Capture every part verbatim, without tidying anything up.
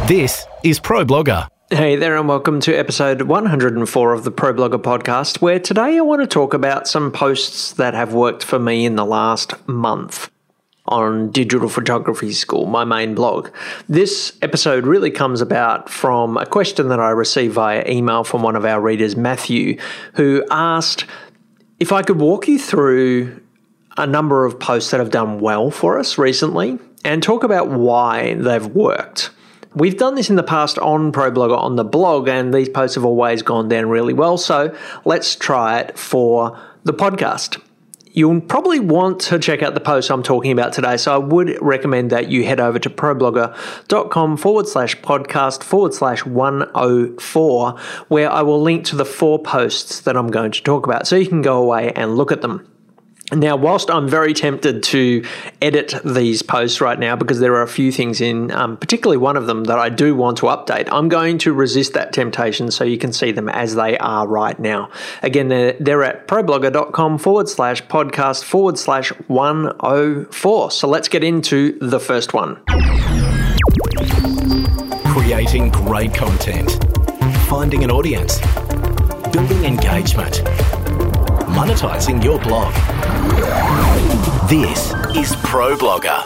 This is ProBlogger. Hey there and welcome to episode one hundred four of the ProBlogger podcast, where today I want to talk about some posts that have worked for me in the last month on Digital Photography School, my main blog. This episode really comes about from a question that I received via email from one of our readers, Matthew, who asked if I could walk you through a number of posts that have done well for us recently and talk about why they've worked. We've done this in the past on ProBlogger on the blog, and these posts have always gone down really well, so let's try it for the podcast. You'll probably want to check out the post I'm talking about today, so I would recommend that you head over to ProBlogger.com forward slash podcast forward slash 104, where I will link to the four posts that I'm going to talk about, so you can go away and look at them. Now, whilst I'm very tempted to edit these posts right now because there are a few things in, um, particularly one of them that I do want to update, I'm going to resist that temptation so you can see them as they are right now. Again, they're, they're at ProBlogger.com forward slash podcast forward slash 104. So let's get into the first one. Creating great content. Finding an audience. Building engagement. Monetizing your blog. This is ProBlogger.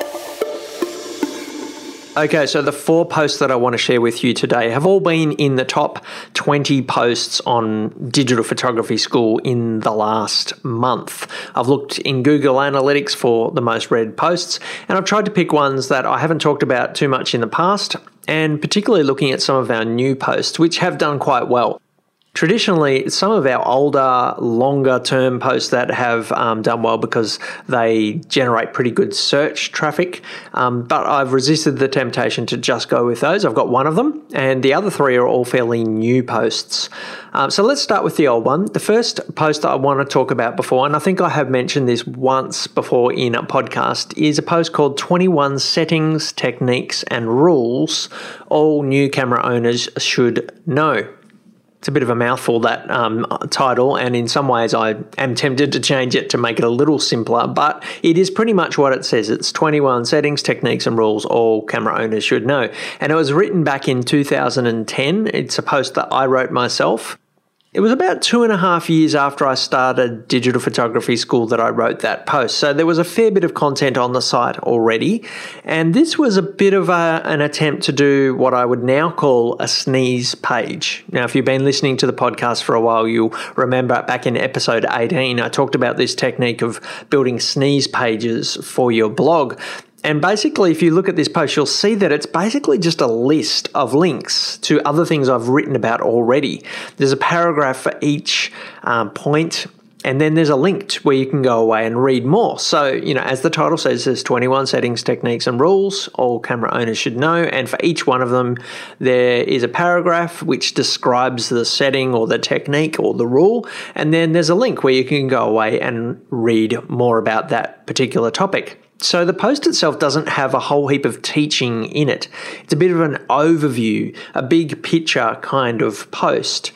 Okay, so the four posts that I want to share with you today have all been in the top twenty posts on Digital Photography School in the last month. I've looked in Google Analytics for the most read posts, and I've tried to pick ones that I haven't talked about too much in the past, and particularly looking at some of our new posts, which have done quite well. Traditionally, some of our older, longer-term posts that have um, done well because they generate pretty good search traffic, um, but I've resisted the temptation to just go with those. I've got one of them, and the other three are all fairly new posts. Um, so let's start with the old one. The first post that I want to talk about before, and I think I have mentioned this once before in a podcast, is a post called twenty-one Settings, Techniques, and Rules All New Camera Owners Should Know. It's a bit of a mouthful, that um, title, and in some ways I am tempted to change it to make it a little simpler, but it is pretty much what it says. It's twenty-one settings, techniques, and rules all camera owners should know. And it was written back in two thousand ten. It's a post that I wrote myself. It was about two and a half years after I started Digital Photography School that I wrote that post. So there was a fair bit of content on the site already. And this was a bit of a, an attempt to do what I would now call a sneeze page. Now, if you've been listening to the podcast for a while, you'll remember back in episode eighteen, I talked about this technique of building sneeze pages for your blog. And basically, if you look at this post, you'll see that it's basically just a list of links to other things I've written about already. There's a paragraph for each um, point, and then there's a link to where you can go away and read more. So, you know, as the title says, there's twenty-one settings, techniques, and rules all camera owners should know. And for each one of them, there is a paragraph which describes the setting or the technique or the rule. And then there's a link where you can go away and read more about that particular topic. So the post itself doesn't have a whole heap of teaching in it. It's a bit of an overview, a big picture kind of post.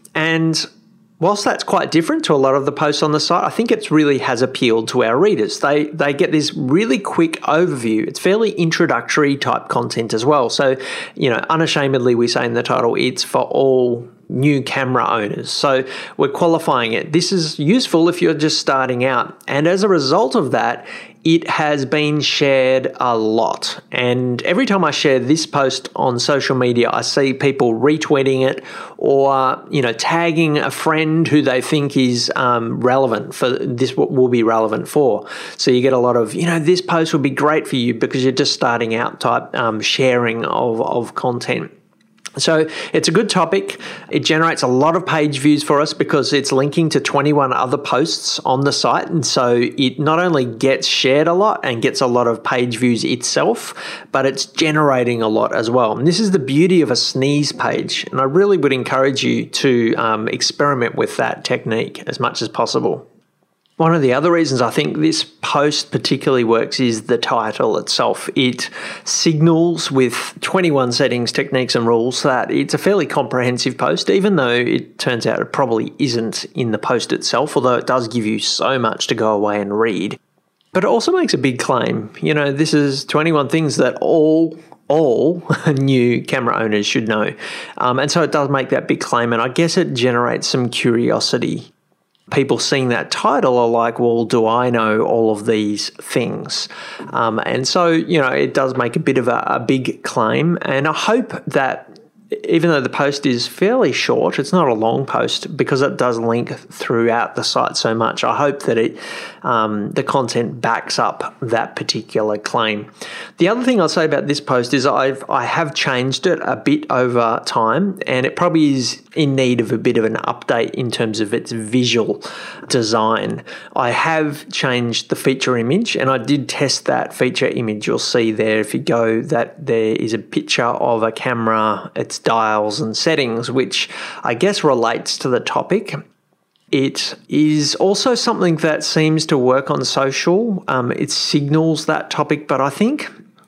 And whilst that's quite different to a lot of the posts on the site, I think it really has appealed to our readers. They they get this really quick overview. It's fairly introductory type content as well. So, you know, unashamedly, we say in the title, it's for all new camera owners. So we're qualifying it. This is useful if you're just starting out. And as a result of that, it has been shared a lot. And every time I share this post on social media, I see people retweeting it or, you know, tagging a friend who they think is um, relevant for this, will be relevant for. So you get a lot of, you know, this post would be great for you because you're just starting out type um, sharing of, of content. So it's a good topic. It generates a lot of page views for us because it's linking to twenty-one other posts on the site. And so it not only gets shared a lot and gets a lot of page views itself, but it's generating a lot as well. And this is the beauty of a sneeze page. And I really would encourage you to um, experiment with that technique as much as possible. One of the other reasons I think this post particularly works is the title itself. It signals with twenty-one settings, techniques, and rules that it's a fairly comprehensive post, even though it turns out it probably isn't in the post itself, although it does give you so much to go away and read. But it also makes a big claim. You know, this is twenty-one things that all all new camera owners should know. Um, and so it does make that big claim, and I guess it generates some curiosity. People seeing that title are like, well, do I know all of these things? Um, and so, you know, it does make a bit of a, a big claim, and I hope that even though the post is fairly short, it's not a long post because it does link throughout the site so much. I hope that it um, the content backs up that particular claim. The other thing I'll say about this post is I've I have changed it a bit over time, and it probably is in need of a bit of an update in terms of its visual design. I have changed the feature image, and I did test that feature image. You'll see there if you go that there is a picture of a camera, its dials and settings, which I guess relates to the topic. It is also something that seems to work on social. Um, it signals that topic, but I think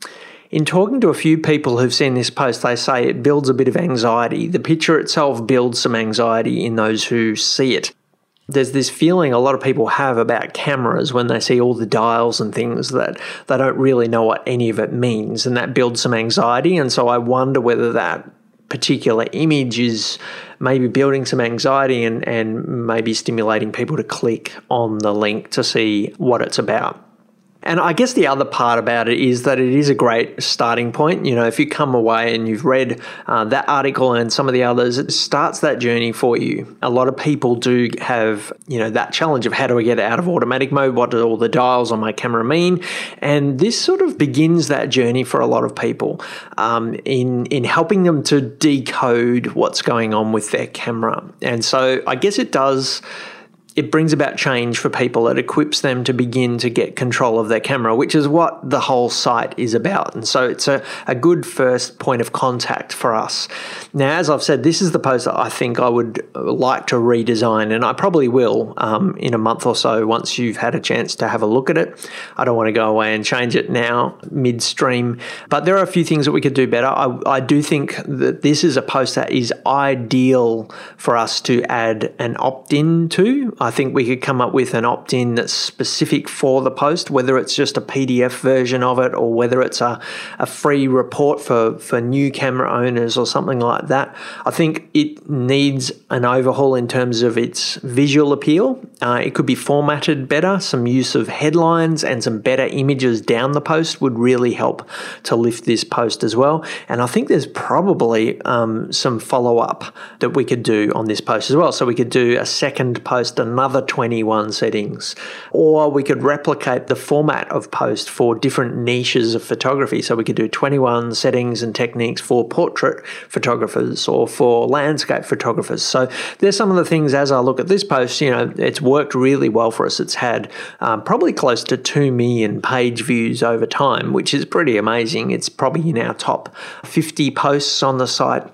in talking to a few people who've seen this post, they say it builds a bit of anxiety. The picture itself builds some anxiety in those who see it. There's this feeling a lot of people have about cameras when they see all the dials and things that they don't really know what any of it means, and that builds some anxiety. And so I wonder whether that particular image is maybe building some anxiety and, and maybe stimulating people to click on the link to see what it's about. And I guess the other part about it is that it is a great starting point. You know, if you come away and you've read uh, that article and some of the others, it starts that journey for you. A lot of people do have, you know, that challenge of how do I get out of automatic mode? What do all the dials on my camera mean? And this sort of begins that journey for a lot of people um, in, in helping them to decode what's going on with their camera. And so I guess it does... It brings about change for people. It equips them to begin to get control of their camera, which is what the whole site is about. And so it's a, a good first point of contact for us. Now, as I've said, this is the post that I think I would like to redesign, and I probably will um, in a month or so once you've had a chance to have a look at it. I don't want to go away and change it now midstream, but there are a few things that we could do better. I, I do think that this is a post that is ideal for us to add an opt-in to. I think we could come up with an opt-in that's specific for the post, whether it's just a P D F version of it or whether it's a, a free report for, for new camera owners or something like that. I think it needs an overhaul in terms of its visual appeal. Uh, it could be formatted better. Some use of headlines and some better images down the post would really help to lift this post as well. And I think there's probably um, some follow-up that we could do on this post as well. So we could do a second post, another twenty-one settings, or we could replicate the format of post for different niches of photography. So we could do twenty-one settings and techniques for portrait photographers or for landscape photographers. So there's some of the things as I look at this post, you know, it's worked really well for us. It's had um, probably close to two million page views over time, which is pretty amazing. It's probably in our top fifty posts on the site.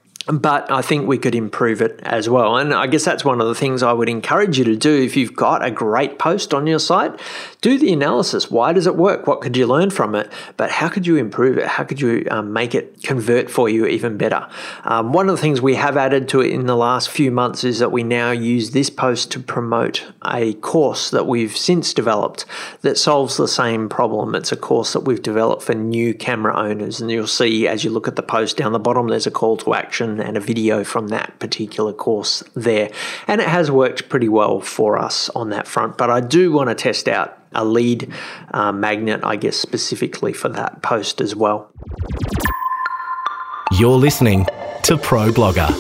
But I think we could improve it as well. And I guess that's one of the things I would encourage you to do if you've got a great post on your site. Do the analysis. Why does it work? What could you learn from it? But how could you improve it? How could you um, make it convert for you even better? Um, one of the things we have added to it in the last few months is that we now use this post to promote a course that we've since developed that solves the same problem. It's a course that we've developed for new camera owners. And you'll see as you look at the post down the bottom, there's a call to action and a video from that particular course there. And it has worked pretty well for us on that front. But I do want to test out a lead uh, magnet, I guess, specifically for that post as well. You're listening to Pro Blogger.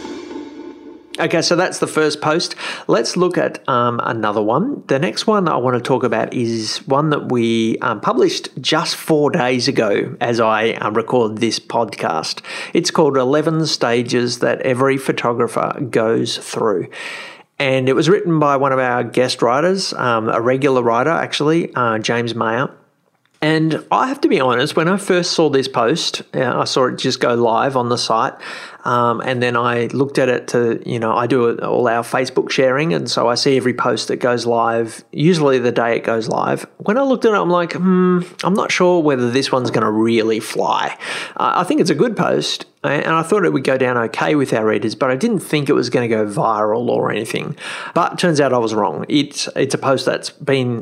Okay, so that's the first post. Let's look at um, another one. The next one I want to talk about is one that we um, published just four days ago as I uh, record this podcast. It's called eleven Stages That Every Photographer Goes Through. And it was written by one of our guest writers, um, a regular writer actually, uh, James Mayer. And I have to be honest, when I first saw this post, uh, I saw it just go live on the site. Um, and then I looked at it to, you know, I do all our Facebook sharing. And so I see every post that goes live, usually the day it goes live. When I looked at it, I'm like, hmm, I'm not sure whether this one's going to really fly. Uh, I think it's a good post. And I thought it would go down okay with our readers, but I didn't think it was going to go viral or anything. But it turns out I was wrong. It's, it's a post that's been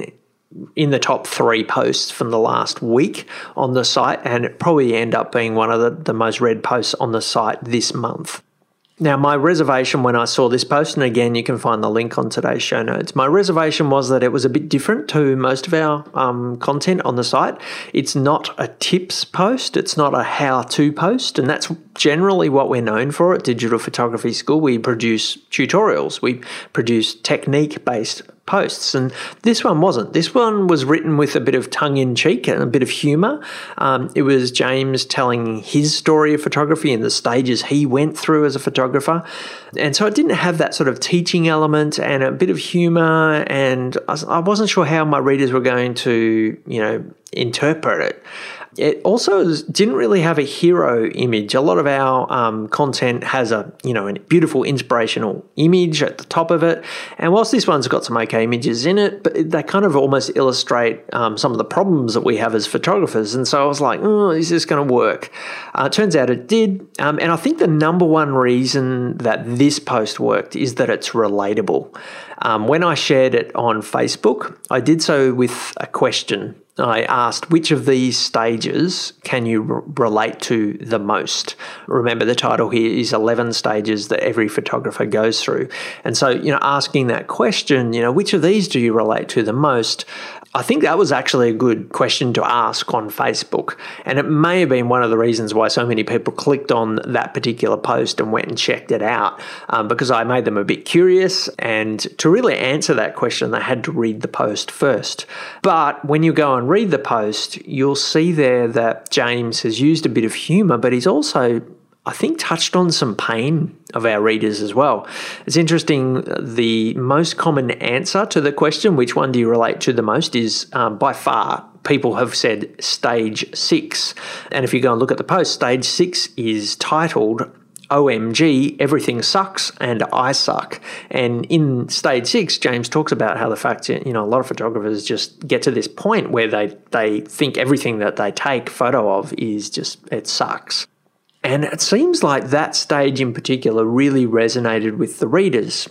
in the top three posts from the last week on the site, and it probably end up being one of the, the most read posts on the site this month. Now, my reservation when I saw this post, and again, you can find the link on today's show notes, my reservation was that it was a bit different to most of our um, content on the site. It's not a tips post. It's not a how-to post, and that's generally what we're known for at Digital Photography School. We produce tutorials. We produce technique-based posts, and this one wasn't. This one was written with a bit of tongue-in-cheek and a bit of humour. Um, it was James telling his story of photography and the stages he went through as a photographer, and so it didn't have that sort of teaching element and a bit of humour, and I wasn't sure how my readers were going to, you know, interpret it. It also didn't really have a hero image. A lot of our um, content has a, you know, a beautiful inspirational image at the top of it. And whilst this one's got some okay images in it, but they kind of almost illustrate um, some of the problems that we have as photographers. And so I was like, oh, is this going to work? Uh, it turns out it did. Um, and I think the number one reason that this post worked is that it's relatable. Um, when I shared it on Facebook, I did so with a question. I asked, which of these stages can you r- relate to the most? Remember, the title here is eleven stages that every photographer goes through. And so, you know, asking that question, you know, which of these do you relate to the most? I think that was actually a good question to ask on Facebook. And it may have been one of the reasons why so many people clicked on that particular post and went and checked it out, um, because I made them a bit curious. And to really answer that question, they had to read the post first. But when you go and read the post, you'll see there that James has used a bit of humour, but he's also, I think, touched on some pain of our readers as well. It's interesting, the most common answer to the question, which one do you relate to the most, is um, by far, people have said stage six. And if you go and look at the post, stage six is titled O M G, everything sucks and I suck. And in stage six, James talks about how the fact that, you know, a lot of photographers just get to this point where they, they think everything that they take photo of is just, it sucks. And it seems like that stage in particular really resonated with the readers.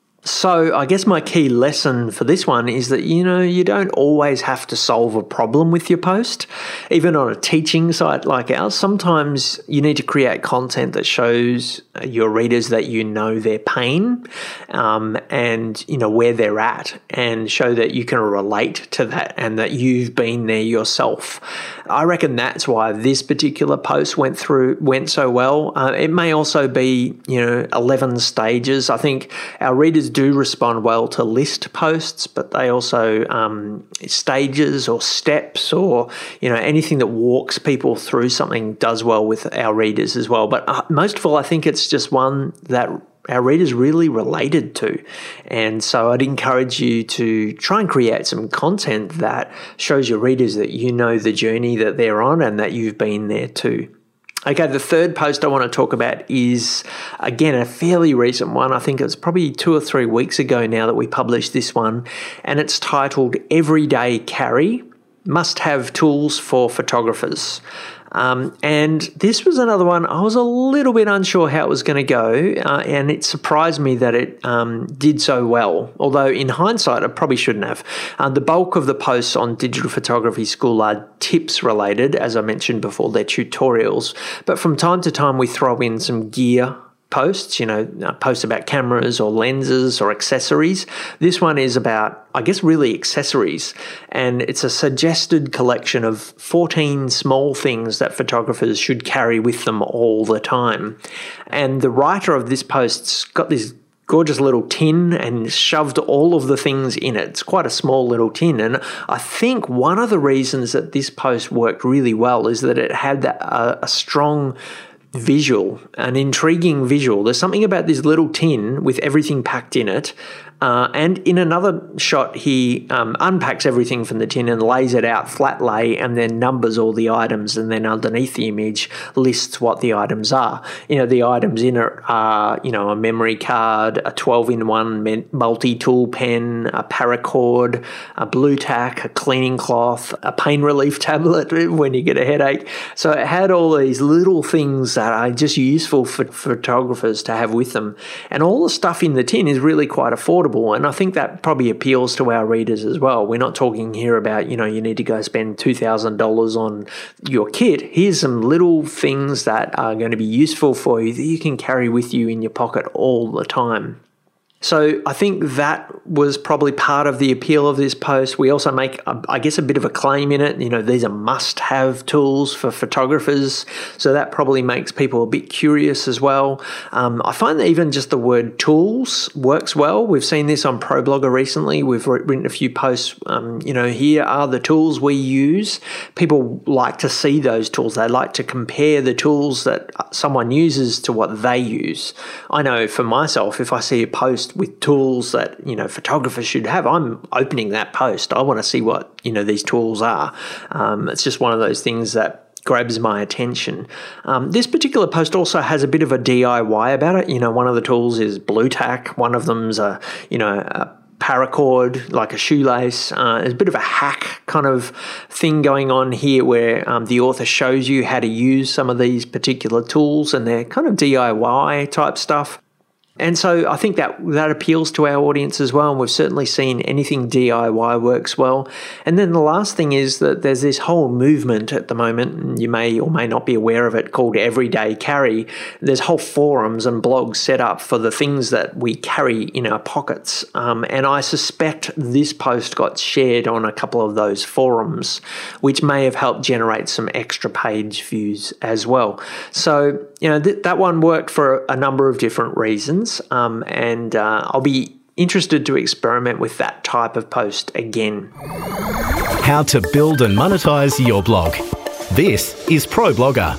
So I guess my key lesson for this one is that, you know, you don't always have to solve a problem with your post. Even on a teaching site like ours, sometimes you need to create content that shows your readers that you know their pain um, and, you know, where they're at, and show that you can relate to that and that you've been there yourself. I reckon that's why this particular post went through, went so well. Uh, it may also be, you know, eleven stages. I think our readers do respond well to list posts, but they also um, stages or steps or, you know, anything that walks people through something does well with our readers as well. But uh, most of all, I think it's just one that our readers really related to. And so I'd encourage you to try and create some content that shows your readers that you know the journey that they're on and that you've been there too. Okay, the third post I want to talk about is, again, a fairly recent one. I think it's probably two or three weeks ago now that we published this one, and it's titled Everyday Carry, Must-Have Tools for Photographers. Um, and this was another one, I was a little bit unsure how it was going to go, uh, and it surprised me that it um, did so well, although in hindsight, I probably shouldn't have. Uh, the bulk of the posts on Digital Photography School are tips related, as I mentioned before, they're tutorials, but from time to time we throw in some gear posts, you know, posts about cameras or lenses or accessories. This one is about, I guess, really accessories, and it's a suggested collection of fourteen small things that photographers should carry with them all the time. And the writer of this post's got this gorgeous little tin and shoved all of the things in it. It's quite a small little tin, and I think one of the reasons that this post worked really well is that it had that, uh, a strong visual, an intriguing visual. There's something about this little tin with everything packed in it. Uh, and in another shot, he um, unpacks everything from the tin and lays it out flat lay, and then numbers all the items, and then underneath the image lists what the items are. You know, the items in it are, you know, a memory card, a twelve in one multi-tool pen, a paracord, a blue tack, a cleaning cloth, a pain relief tablet when you get a headache. So it had all these little things that that are just useful for photographers to have with them. And all the stuff in the tin is really quite affordable, and I think that probably appeals to our readers as well. We're not talking here about, you know, you need to go spend two thousand dollars on your kit. Here's some little things that are going to be useful for you that you can carry with you in your pocket all the time. So I think that was probably part of the appeal of this post. We also make, I guess, a bit of a claim in it. You know, these are must-have tools for photographers. So that probably makes people a bit curious as well. Um, I find that even just the word tools works well. We've seen this on ProBlogger recently. We've written a few posts, um, you know, here are the tools we use. People like to see those tools. They like to compare the tools that someone uses to what they use. I know for myself, if I see a post with tools that, you know, photographers should have, I'm opening that post. I want to see what, you know, these tools are. Um, it's just one of those things that grabs my attention. Um, this particular post also has a bit of a D I Y about it. You know, one of the tools is Blue Tack. One of them's a, you know, a paracord, like a shoelace. Uh, there's a bit of a hack kind of thing going on here where um, the author shows you how to use some of these particular tools, and they're kind of D I Y type stuff. And so I think that that appeals to our audience as well, and we've certainly seen anything D I Y works well. And then the last thing is that there's this whole movement at the moment, and you may or may not be aware of it, called Everyday Carry. There's whole forums and blogs set up for the things that we carry in our pockets. Um, and I suspect this post got shared on a couple of those forums, which may have helped generate some extra page views as well. So, you know, th- that one worked for a number of different reasons. Um, and uh, I'll be interested to experiment with that type of post again. How to build and monetize your blog. This is ProBlogger.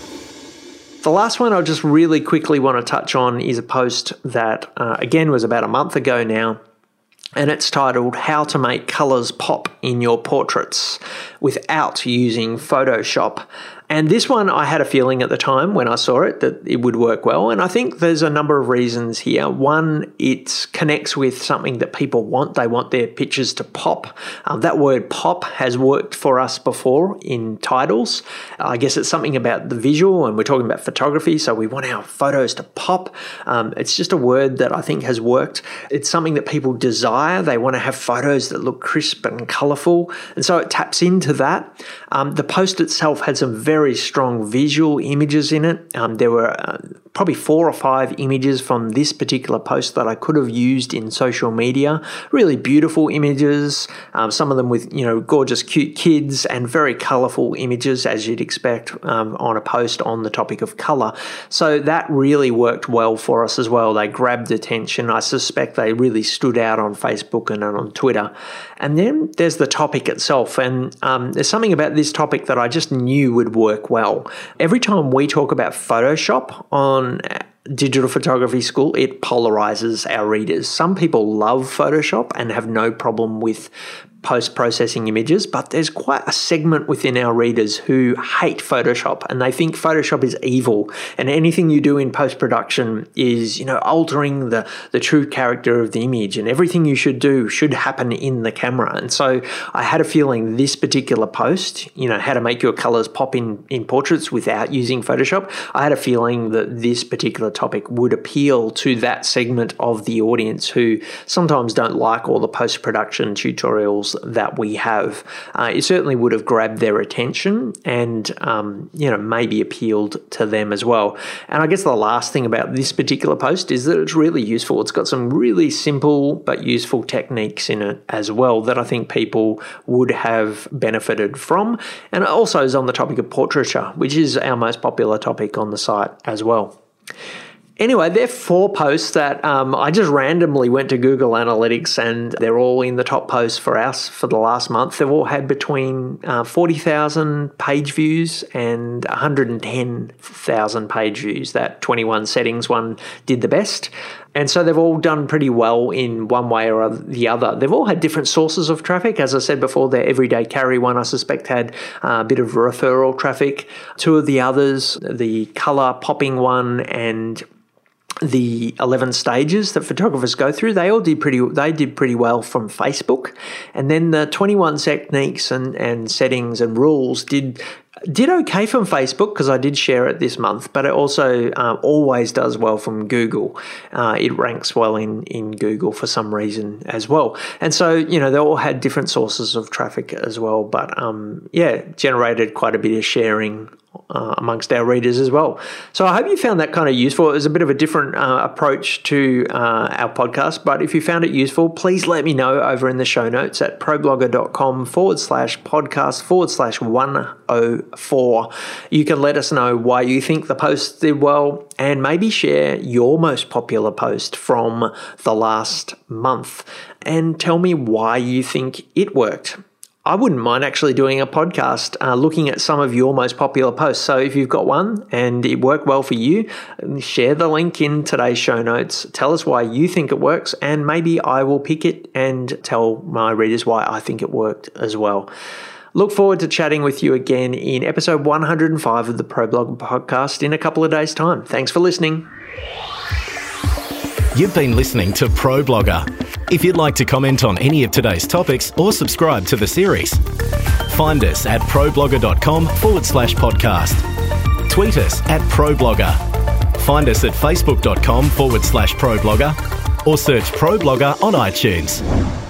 The last one I just really quickly want to touch on is a post that, uh, again, was about a month ago now. And it's titled, How to Make Colours Pop in Your Portraits Without Using Photoshop. And this one, I had a feeling at the time when I saw it that it would work well. And I think there's a number of reasons here. One, it connects with something that people want. They want their pictures to pop. Um, that word pop has worked for us before in titles. I guess it's something about the visual, and we're talking about photography, so we want our photos to pop. Um, it's just a word that I think has worked. It's something that people desire. They want to have photos that look crisp and colourful. And so it taps into that. Um, the post itself had some very very strong visual images in it. Um, there were uh, probably four or five images from this particular post that I could have used in social media. Really beautiful images, um, some of them with, you know, gorgeous, cute kids, and very colourful images, as you'd expect um, on a post on the topic of colour. So that really worked well for us as well. They grabbed attention. I suspect they really stood out on Facebook and on Twitter. And then there's the topic itself, and um, there's something about this topic that I just knew would work well. Every time we talk about Photoshop on Digital Photography School, it polarizes our readers. Some people love Photoshop and have no problem with post-processing images, but there's quite a segment within our readers who hate Photoshop, and they think Photoshop is evil, and anything you do in post-production is, you know, altering the, the true character of the image, and everything you should do should happen in the camera. And so I had a feeling this particular post, you know, how to make your colors pop in, in portraits without using Photoshop, I had a feeling that this particular topic would appeal to that segment of the audience who sometimes don't like all the post-production tutorials that we have. Uh, it certainly would have grabbed their attention and, um, you know, maybe appealed to them as well. And I guess the last thing about this particular post is that it's really useful. It's got some really simple but useful techniques in it as well that I think people would have benefited from. And it also is on the topic of portraiture, which is our most popular topic on the site as well. Anyway, there are four posts that um, I just randomly went to Google Analytics, and they're all in the top posts for us for the last month. They've all had between uh, forty thousand page views and one hundred ten thousand page views. That twenty-one settings one did the best. And so they've all done pretty well in one way or the other. They've all had different sources of traffic. As I said before, their Everyday Carry one, I suspect, had a bit of referral traffic. Two of the others, the colour popping one and the eleven stages that photographers go through, they all did pretty they did pretty well from Facebook. And then the twenty-one techniques and, and settings and rules did Did okay from Facebook because I did share it this month, but it also um, always does well from Google. Uh, it ranks well in, in Google for some reason as well. And so, you know, they all had different sources of traffic as well, but um, yeah, generated quite a bit of sharing Uh, amongst our readers as well. So I hope you found that kind of useful. It was a bit of a different uh, approach to uh, our podcast, but if you found it useful, please let me know over in the show notes at problogger.com forward slash podcast forward slash 104. You can let us know why you think the post did well and maybe share your most popular post from the last month and tell me why you think it worked. I wouldn't mind actually doing a podcast uh, looking at some of your most popular posts. So if you've got one and it worked well for you, share the link in today's show notes. Tell us why you think it works, and maybe I will pick it and tell my readers why I think it worked as well. Look forward to chatting with you again in episode one hundred five of the ProBlogger podcast in a couple of days' time. Thanks for listening. You've been listening to ProBlogger. If you'd like to comment on any of today's topics or subscribe to the series, find us at problogger.com forward slash podcast. Tweet us at ProBlogger. Find us at facebook.com forward slash ProBlogger or search ProBlogger on iTunes.